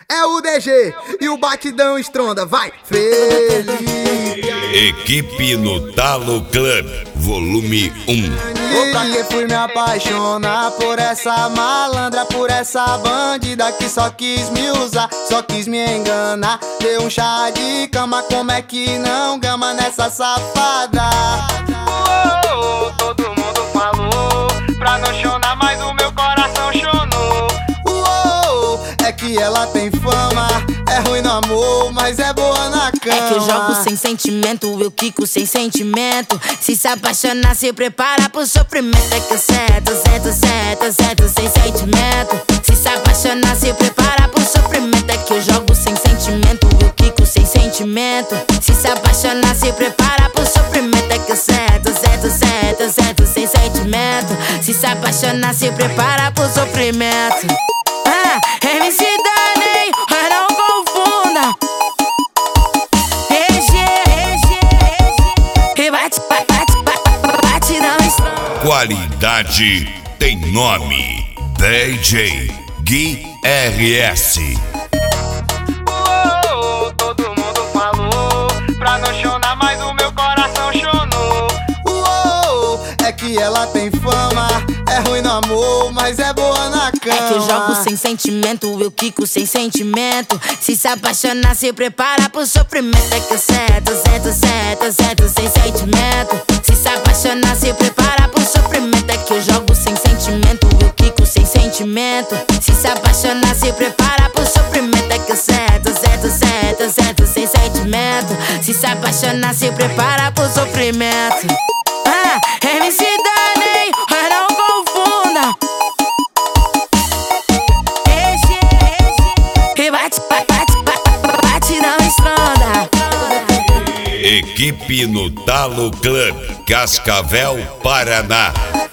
É o DG e o batidão estronda, vai! Felipe! Equipe no Talo Club, volume 1. Pra que fui me apaixonar por essa malandra, por essa bandida que só quis me usar, só quis me enganar. Deu um chá de cama, como é que não gama nessa safada? Todo mundo falou pra não chorar, mas o meu coração chonou. É que ela tem fama, é ruim no amor, mas é boa na cama. É que eu jogo sem sentimento, eu quico sem sentimento. Se apaixonar, se prepara pro sofrimento. É que eu certo sem sentimento. Se apaixonar, se prepara pro sofrimento. É que eu jogo sem sentimento, eu quico sem sentimento. Se apaixonar, se prepara pro sofrimento. É que eu certo sem sentimento. Se apaixonar, se prepara pro sofrimento. MC Dani, mas não confunda. Bate não estrada. Qualidade tem nome. DJ Gui RS. Todo mundo falou pra não chorar, mas o meu coração chonou. É que ela tem fama, é ruim no amor, mas é boa na cama. É que eu jogo sem sentimento, eu quico sem sentimento. Se apaixonar, se prepara pro sofrimento. É que eu certo sem sentimento. Se apaixonar, se prepara pro sofrimento. É que eu jogo sem sentimento, eu quico sem sentimento. Se apaixonar, se prepara pro sofrimento. É que eu certo sem sentimento. Se apaixonar, se prepara pro sofrimento. MC Dani, mas não confunda. Bate não estrada. Equipe no Talo Club, Cascavel, Paraná.